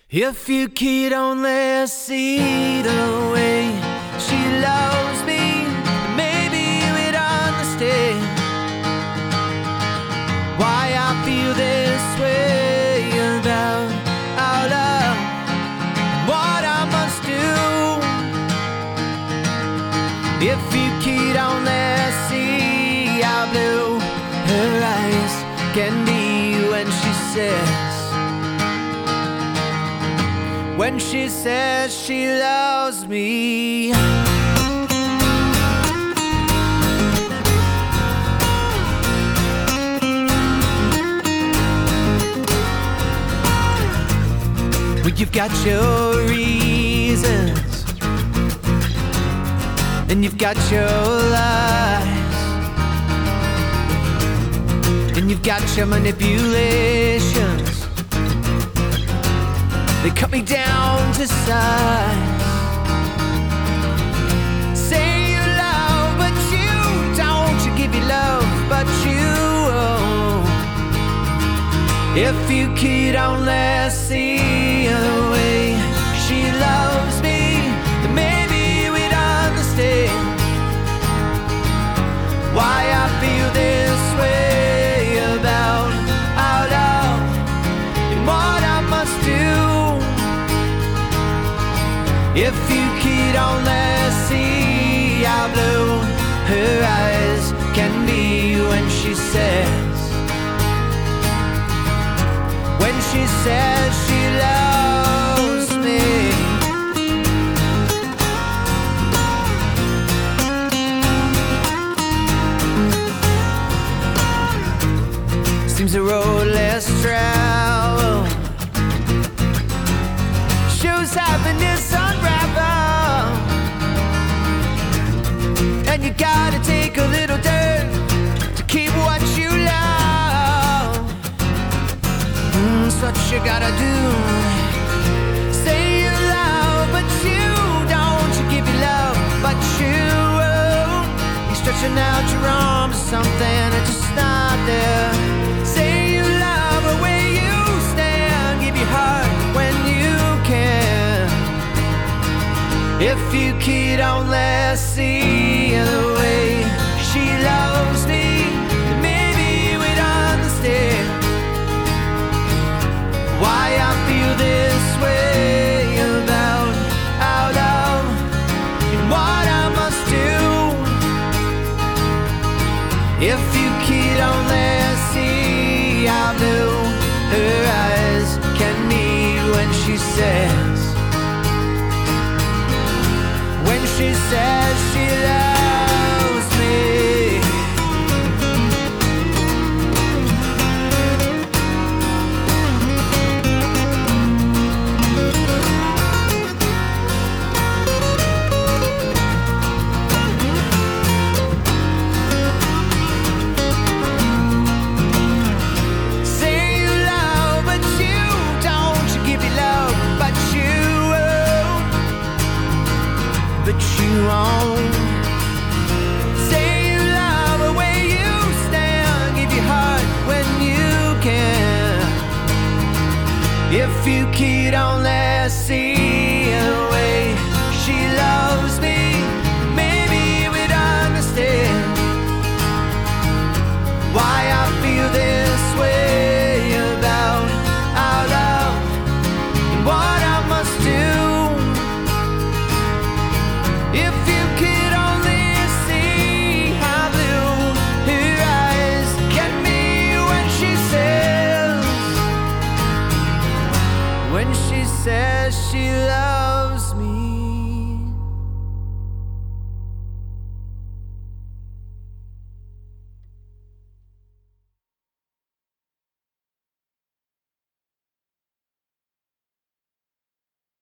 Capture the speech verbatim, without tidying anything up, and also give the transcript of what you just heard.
If you could only see the way she loves me, maybe you would understand why I feel this way about our love and what I must do. If you could only see how blue her eyes can be when she says When she says she loves me. Well, you've got your reasons and you've got your lies and you've got your manipulations. They cut me down to size. Say you love, but you don't. You give your love, but you won't. If you could only see the way she loves me, then maybe you would understand why I feel this way about our love and what I must do. If you could only see how blue her eyes can be when she says, when she says she loves me. Seems the road less traveled shows happiness unravel, and you gotta take a little dirt to keep what you love. Mm, it's what you gotta do. Say you love, but you don't. You give your love, but you won't. You're stretching out your arms or something, it's just not there. Say you love the way you stand. Give your heart when you can. If you could only see the way she loves me, then maybe you would understand why I feel this way about our love and what I must do. If you could only see how blue her eyes can be when she says, when she says she loves me. Say you love, but you don't. You give your love, but you won't. But you won't. Say you love the way you stand. Give your heart when you can. If you could only see the way she loves me, maybe you would understand why I feel this way about our love and what I must do. If you could only see how blue her eyes can be when she says, when she says she loves me.